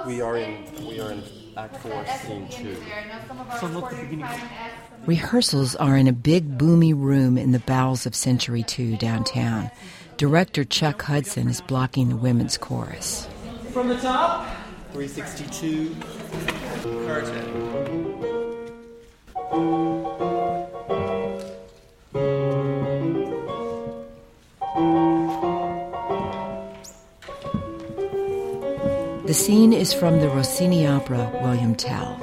We are in Act 4, Scene 2. So look at the beginning. Rehearsals are in a big, boomy room in the bowels of Century 2 downtown. Director Chuck Hudson is blocking the women's chorus. From the top. 362. Curtain. The scene is from the Rossini opera William Tell.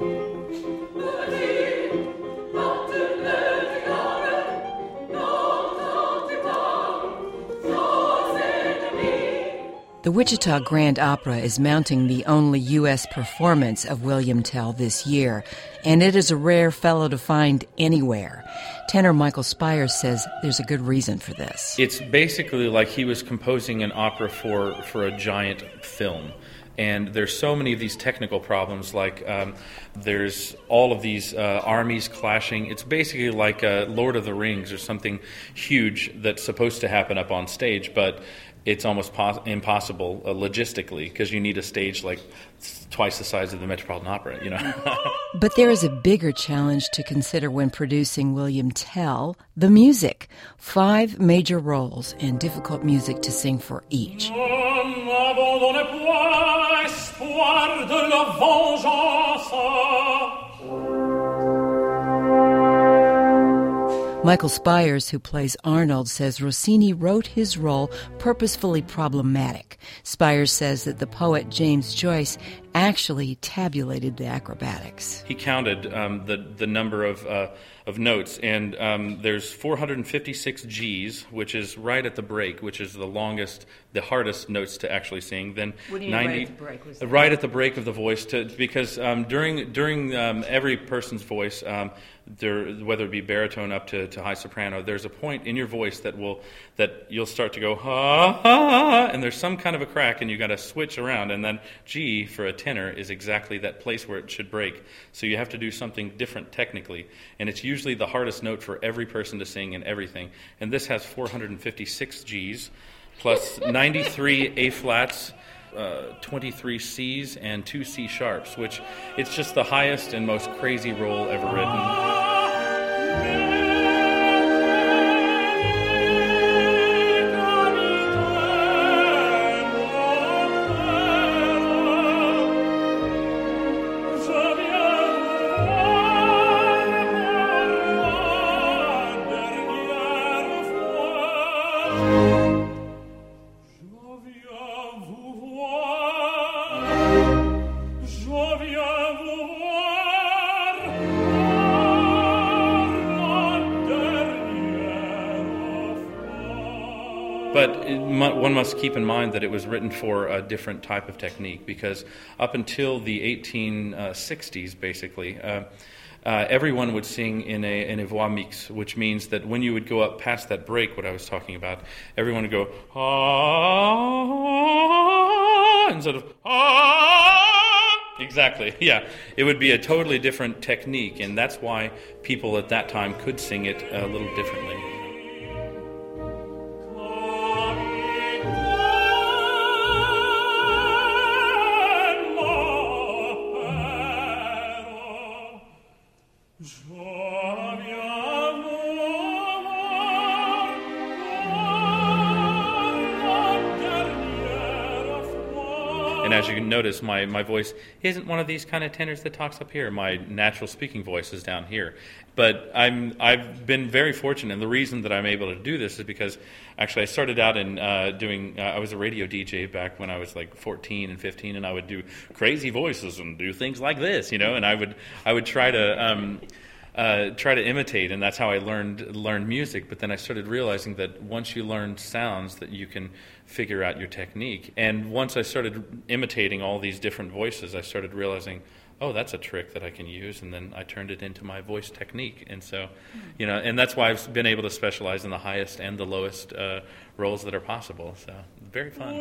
The Wichita Grand Opera is mounting the only U.S. performance of William Tell this year, and it is a rare fellow to find anywhere. Tenor Michael Spires says there's a good reason for this. It's basically like he was composing an opera for a giant film. And there's so many of these technical problems, like there's all of these armies clashing. It's basically like Lord of the Rings or something huge that's supposed to happen up on stage, but it's almost impossible logistically because you need a stage like twice the size of the Metropolitan Opera, you know. But there is a bigger challenge to consider when producing William Tell, the music. 5 major roles and difficult music to sing for each. Michael Spires, who plays Arnold, says Rossini wrote his role purposefully problematic. Spires says that the poet James Joyce actually tabulated the acrobatics. He counted the number of notes, and there's 456 Gs, which is right at the break, which is the hardest notes to actually sing. Then what do you mean 90, right at the break? Right at the break of the voice, because during every person's voice, whether it be baritone up to high soprano, there's a point in your voice that you'll start to go ha ha, and there's some kind of a crack, and you got to switch around, and then G for a tenor is exactly that place where it should break. So you have to do something different technically, and it's usually the hardest note for every person to sing and everything. And this has 456 Gs plus 93 A flats. 23 C's and 2 C sharps, which it's just the highest and most crazy roll ever written. But one must keep in mind that it was written for a different type of technique, because up until the 1860s, basically, everyone would sing in a voix mixte, which means that when you would go up past that break, what I was talking about, everyone would go ah instead of ah. Exactly, yeah. It would be a totally different technique, and that's why people at that time could sing it a little differently. And as you can notice, my voice isn't one of these kind of tenors that talks up here. My natural speaking voice is down here. But I've been very fortunate, and the reason that I'm able to do this is because actually I started out in I was a radio DJ back when I was like 14 and 15, and I would do crazy voices and do things like this, and I would try to imitate, and that's how I learned music. But then I started realizing that once you learn sounds, that you can figure out your technique. And once I started imitating all these different voices, I started realizing, oh, that's a trick that I can use, and then I turned it into my voice technique. And so, and that's why I've been able to specialize in the highest and the lowest roles that are possible. So, very fun.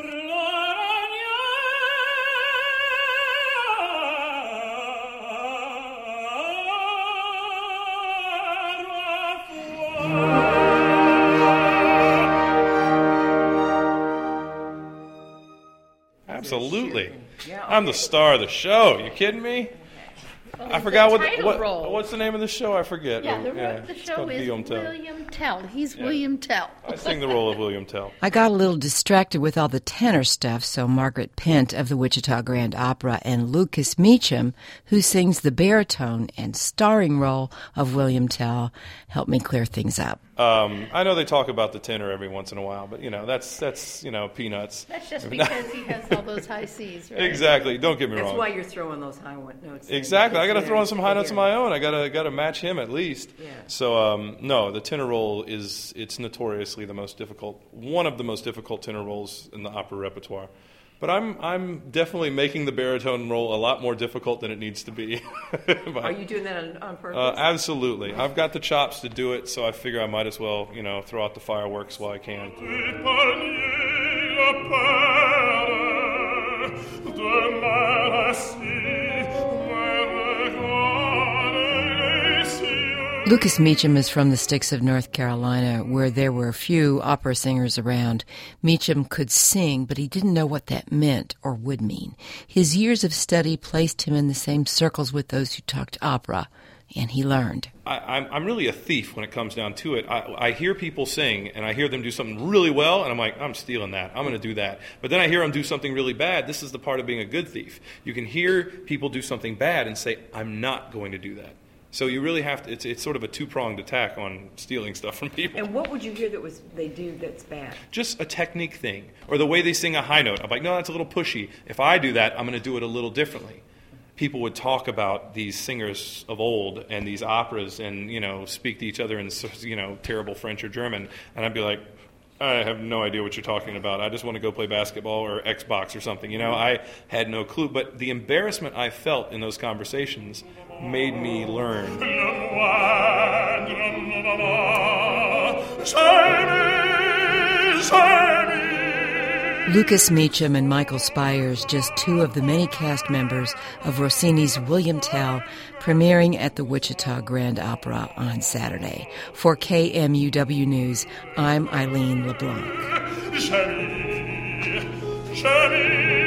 Absolutely. I'm the star of the show. You kidding me? I forgot what's the name of the show? I forget. The show is William Tell. He's William Tell. I sing the role of William Tell. I got a little distracted with all the tenor stuff, so Margaret Pent of the Wichita Grand Opera and Lucas Meacham, who sings the baritone and starring role of William Tell, helped me clear things up. I know they talk about the tenor every once in a while, but that's peanuts. That's just because he has all those high C's, right? Exactly. Don't get me wrong. That's why you're throwing those high notes. Exactly. I got to throw in some high notes of my own. I got to match him at least. Yeah. So no, the tenor role it's notoriously one of the most difficult tenor roles in the opera repertoire. But I'm definitely making the baritone role a lot more difficult than it needs to be. Are you doing that on purpose? Absolutely. I've got the chops to do it, so I figure I might as well, throw out the fireworks while I can. Lucas Meacham is from the sticks of North Carolina, where there were few opera singers around. Meacham could sing, but he didn't know what that meant or would mean. His years of study placed him in the same circles with those who talked opera, and he learned. I'm really a thief when it comes down to it. I hear people sing, and I hear them do something really well, and I'm like, I'm stealing that. I'm going to do that. But then I hear them do something really bad. This is the part of being a good thief. You can hear people do something bad and say, I'm not going to do that. So you really have to, it's sort of a two-pronged attack on stealing stuff from people. And what would you hear they do that's bad? Just a technique thing. Or the way they sing a high note. I'm like, no, that's a little pushy. If I do that, I'm going to do it a little differently. People would talk about these singers of old and these operas and, speak to each other in, terrible French or German. And I'd be like, I have no idea what you're talking about. I just want to go play basketball or Xbox or something. I had no clue. But the embarrassment I felt in those conversations made me learn. Lucas Meacham and Michael Spires, just two of the many cast members of Rossini's William Tell, premiering at the Wichita Grand Opera on Saturday. For KMUW News, I'm Eileen LeBlanc.